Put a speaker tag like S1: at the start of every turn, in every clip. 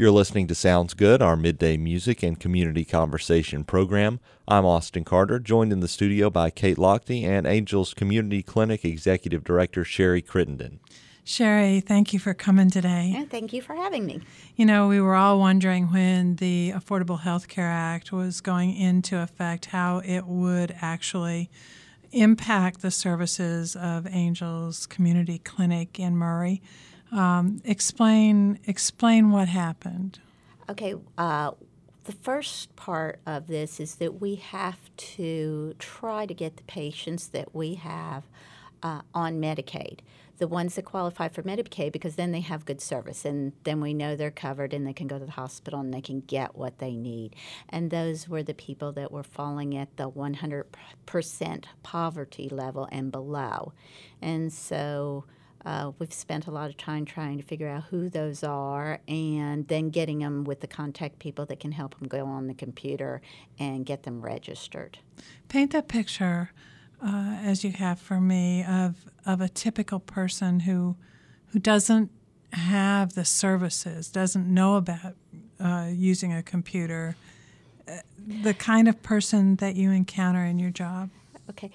S1: You're listening to Sounds Good, our midday music and community conversation program. I'm Austin Carter, joined in the studio by Kate Lochte and Angels Community Clinic Executive Director Sherry Crittenden.
S2: Sherry, thank you for coming today.
S3: Yeah, thank you for having me.
S2: You know, we were all wondering when the Affordable Health Care Act was going into effect how it would actually impact the services of Angels Community Clinic in Murray. Explain what happened.
S3: Okay, the first part of this is that we have to try to get the patients that we have on Medicaid, the ones that qualify for Medicaid, because then they have good service, and then we know they're covered and they can go to the hospital and they can get what they need. And those were the people that were falling at the 100% poverty level and below. And so we've spent a lot of time trying to figure out who those are and then getting them with the contact people that can help them go on the computer and get them registered.
S2: Paint that picture, as you have for me, of a typical person who doesn't have the services, doesn't know about using a computer, the kind of person that you encounter in your job.
S3: Okay.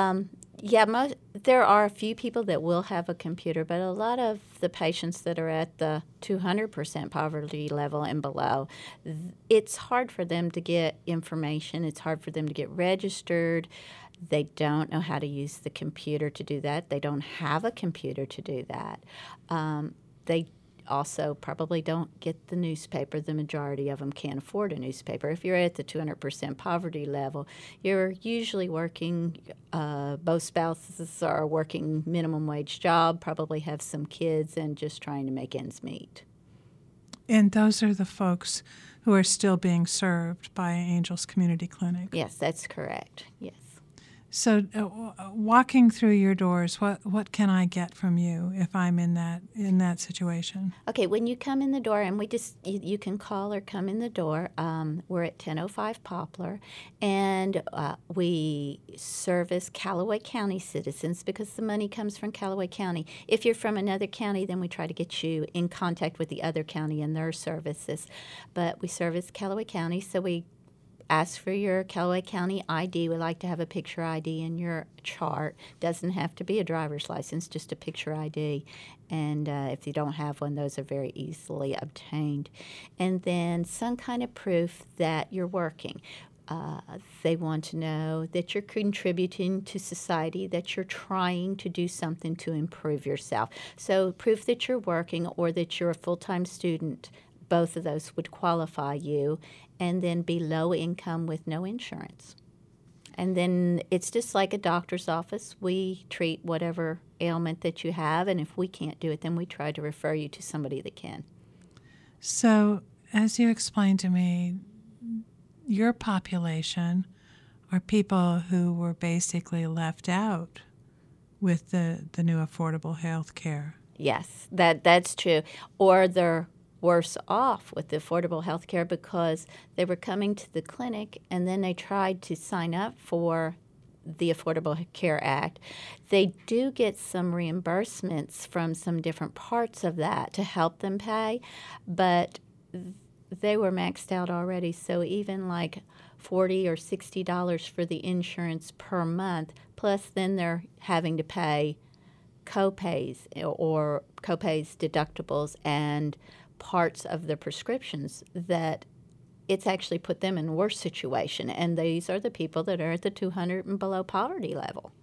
S3: There are a few people that will have a computer, but a lot of the patients that are at the 200% poverty level and below, it's hard for them to get information. It's hard for them to get registered. They don't know how to use the computer to do that. They don't have a computer to do that. They also probably don't get the newspaper. The majority of them can't afford a newspaper. If you're at the 200% poverty level, you're usually working, both spouses are working minimum wage job, probably have some kids, and just trying to make ends meet.
S2: And those are the folks who are still being served by Angels Community Clinic.
S3: Yes, that's correct. Yes.
S2: So walking through your doors, what can I get from you if I'm in that situation?
S3: Okay, when you come in the door, and you can call or come in the door. We're at 1005 Poplar, and we service Callaway County citizens because the money comes from Callaway County. If you're from another county, then we try to get you in contact with the other county and their services. But we service Callaway County, so we ask for your Callaway County ID. We like to have a picture ID in your chart. Doesn't have to be a driver's license, just a picture ID. And if you don't have one, those are very easily obtained. And then some kind of proof that you're working. They want to know that you're contributing to society, that you're trying to do something to improve yourself. So proof that you're working or that you're a full-time student. Both of those would qualify you, and then be low income with no insurance. And then it's just like a doctor's office. We treat whatever ailment that you have, and if we can't do it, then we try to refer you to somebody that can.
S2: So, as you explained to me, your population are people who were basically left out with the new affordable health care.
S3: Yes, that's true. Or they're worse off with the affordable health care because they were coming to the clinic and then they tried to sign up for the Affordable Care Act. They do get some reimbursements from some different parts of that to help them pay, but they were maxed out already. So even like $40 or $60 for the insurance per month, plus then they're having to pay co-pays, deductibles, and parts of the prescriptions, that it's actually put them in a worse situation. And these are the people that are at the 200 and below poverty level.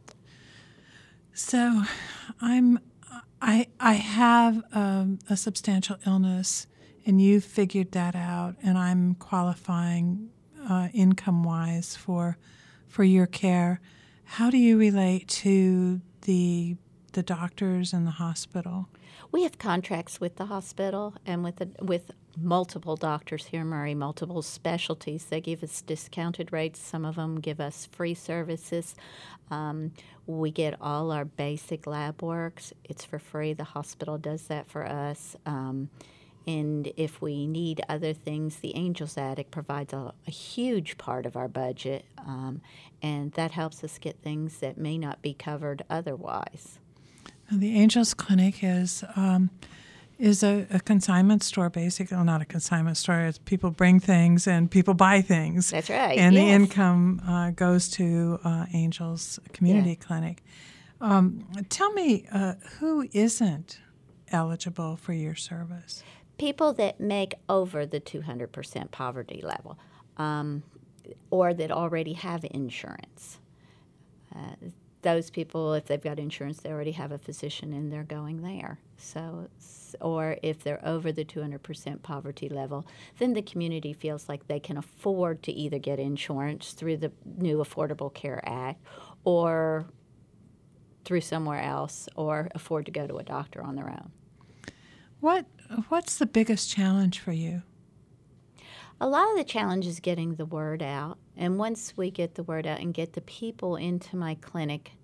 S2: So I have a substantial illness, and you've figured that out, and I'm qualifying income-wise for your care. How do you relate to the doctors and the hospital?
S3: We have contracts with the hospital and with multiple doctors here in Murray, multiple specialties. They give us discounted rates. Some of them give us free services. We get all our basic lab works. It's for free. The hospital does that for us. And if we need other things, the Angels Attic provides a huge part of our budget, and that helps us get things that may not be covered otherwise.
S2: The Angels Clinic is is a consignment store, basically. Well, not a consignment store. It's people bring things and people buy things.
S3: That's right.
S2: And
S3: yes.
S2: the income goes to Angels Community Clinic. Tell me, who isn't eligible for your service?
S3: People that make over the 200% poverty level, or that already have insurance. Those people, if they've got insurance, they already have a physician and they're going there. So, or if they're over the 200% poverty level, then the community feels like they can afford to either get insurance through the new Affordable Care Act or through somewhere else, or afford to go to a doctor on their own.
S2: What's the biggest challenge for you?
S3: A lot of the challenge is getting the word out. And once we get the word out and get the people into my clinic,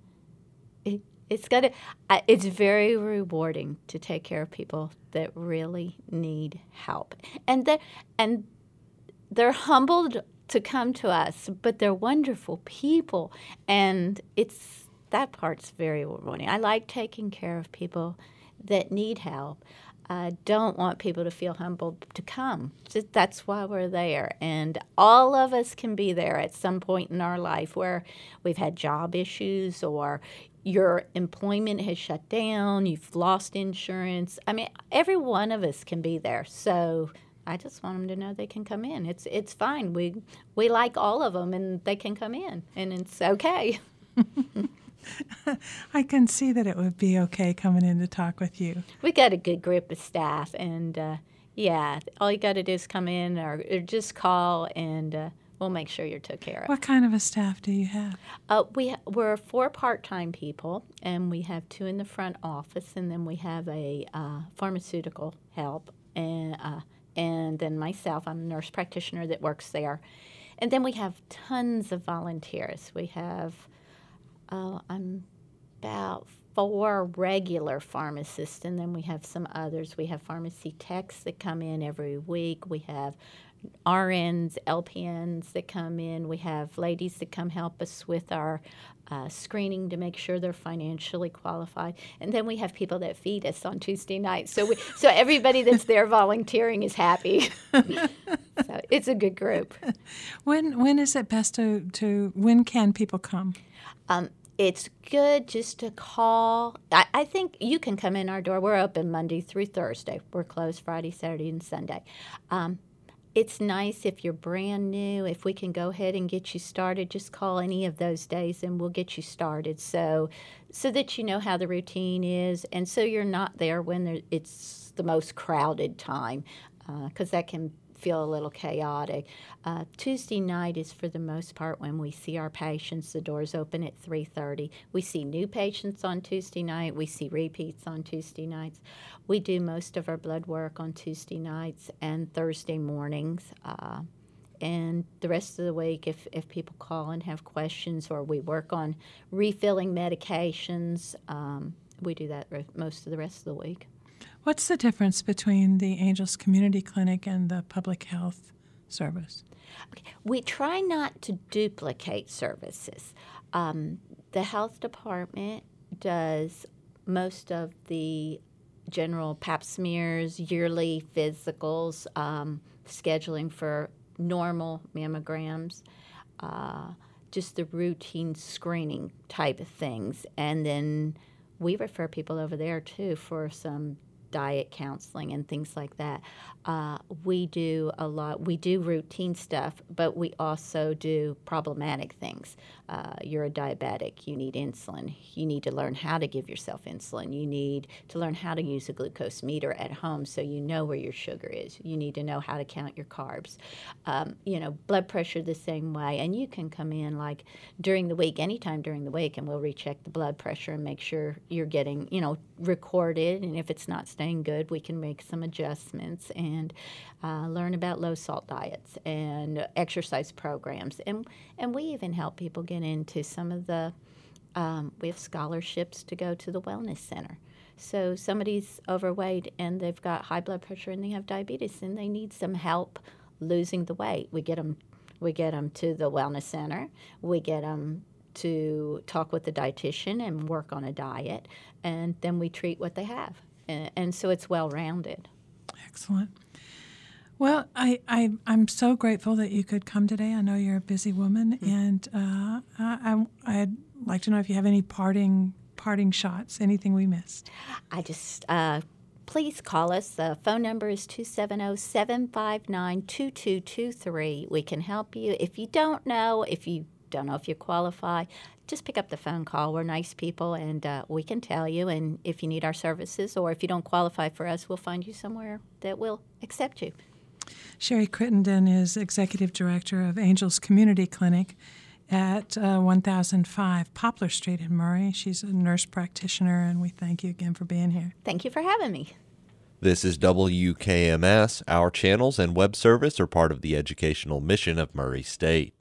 S3: it's very rewarding to take care of people that really need help. And they're humbled to come to us, but they're wonderful people. And that part's very rewarding. I like taking care of people that need help. I don't want people to feel humbled to come. That's why we're there. And all of us can be there at some point in our life where we've had job issues or your employment has shut down, you've lost insurance. I mean, every one of us can be there. So I just want them to know they can come in. It's fine. We like all of them, and they can come in, and it's okay.
S2: I can see that it would be okay coming in to talk with you.
S3: We got a good group of staff, and all you got to do is come in or just call, and we'll make sure you're took care of.
S2: What kind of a staff do you have?
S3: We're 4 part-time people, and we have 2 in the front office, and then we have a pharmaceutical help, and then myself, I'm a nurse practitioner that works there. And then we have tons of volunteers. We have I'm about 4 regular pharmacists, and then we have some others. We have pharmacy techs that come in every week. We have RNs, LPNs that come in. We have ladies that come help us with our screening to make sure they're financially qualified. And then we have people that feed us on Tuesday nights. So everybody that's there volunteering is happy. So it's a good group.
S2: When is it best when can people come?
S3: It's good just to call. I think you can come in our door. We're open Monday through Thursday. We're closed Friday, Saturday, and Sunday. It's nice if you're brand new, if we can go ahead and get you started, just call any of those days and we'll get you started so that you know how the routine is, and so you're not there when it's the most crowded time, because that can feel a little chaotic. Tuesday night is for the most part when we see our patients. The doors open at 3:30. We see new patients on Tuesday night. We see repeats on Tuesday nights. We do most of our blood work on Tuesday nights and Thursday mornings. And the rest of the week, if people call and have questions, or we work on refilling medications, we do that most of the rest of the week.
S2: What's the difference between the Angels Community Clinic and the public health service?
S3: Okay. We try not to duplicate services. The health department does most of the general pap smears, yearly physicals, scheduling for normal mammograms, just the routine screening type of things. And then we refer people over there, too, for some diet counseling and things like that. We do a lot. We do routine stuff, but we also do problematic things. You're a diabetic. You need insulin. You need to learn how to give yourself insulin. You need to learn how to use a glucose meter at home so you know where your sugar is. You need to know how to count your carbs. Blood pressure the same way. And you can come in like during the week, anytime during the week, and we'll recheck the blood pressure and make sure you're getting, recorded. And if it's not staying good, we can make some adjustments and learn about low salt diets and exercise programs. And we even help people get into some of the, we have scholarships to go to the wellness center. So somebody's overweight and they've got high blood pressure and they have diabetes and they need some help losing the weight. We get them to the wellness center. We get them to talk with the dietitian and work on a diet, and then we treat what they have. and so it's well-rounded.
S2: Excellent. Well, I'm so grateful that you could come today. I know you're a busy woman, and I'd like to know if you have any parting shots, anything we missed.
S3: Please call us. The phone number is 270-759-2223. We can help you. If you don't know if you qualify, just pick up the phone call. We're nice people, and we can tell you. And if you need our services, or if you don't qualify for us, we'll find you somewhere that will accept you.
S2: Sherry Crittenden is Executive Director of Angels Community Clinic at 1005 Poplar Street in Murray. She's a nurse practitioner, and we thank you again for being here.
S3: Thank you for having me.
S1: This is WKMS. Our channels and web service are part of the educational mission of Murray State.